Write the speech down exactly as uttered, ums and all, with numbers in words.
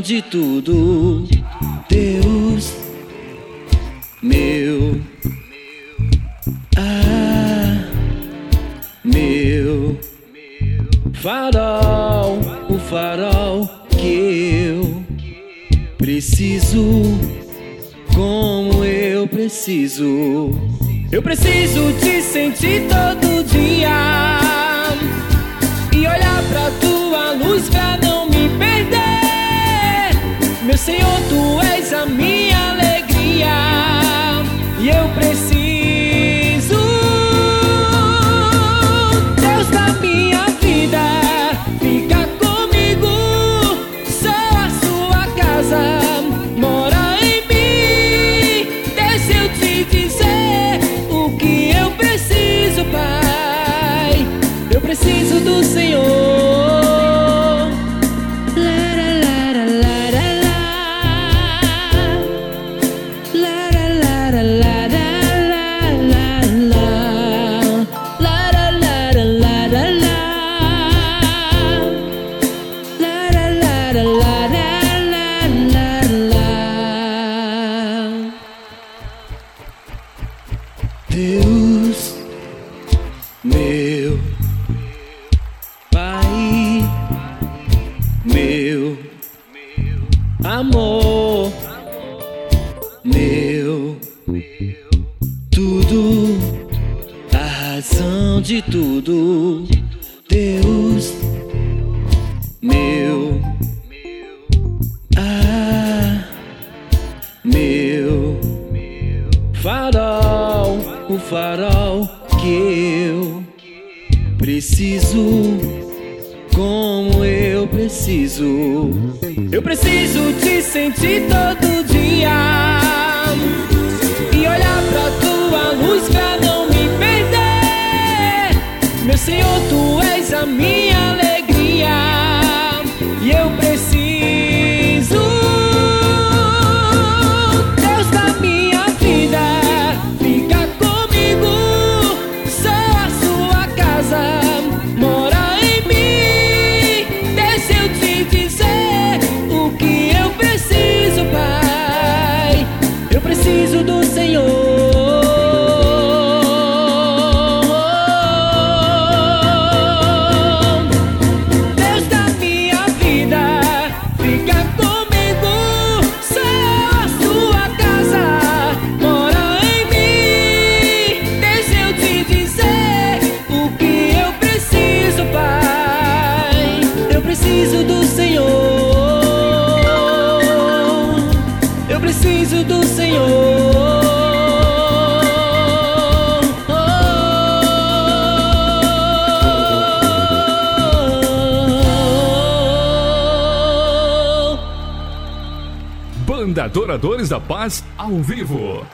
de tudo, Deus meu, ah, meu farol, o farol que eu preciso, como eu preciso. Eu preciso te sentir todo dia e olhar pra tua luz pra não me perder. Meu Senhor, tu és a minha alegria e eu preciso, Deus da minha vida, fica comigo, sou a sua casa, mora em mim. Deixa eu te dizer o que eu preciso, Pai. Eu preciso do Senhor. Deus meu, Pai meu, amor meu, tudo, a razão de tudo, Deus meu, ah, meu farol, o farol que eu preciso, como eu preciso. Eu preciso te sentir todo dia e olhar pra tua luz pra não me perder. Meu Senhor, tu és a minha alegria e eu preciso, Deus da minha vida, fica comigo, sou a sua casa, mora em mim. Deixa eu te dizer o que eu preciso, Pai. Eu preciso do Senhor. Deus da minha vida, fica comigo, sou a sua casa, mora em mim. Deixa eu te dizer o que eu preciso, Pai. Eu preciso do Senhor. Eu preciso do Senhor. Banda Adoradores da Paz ao vivo.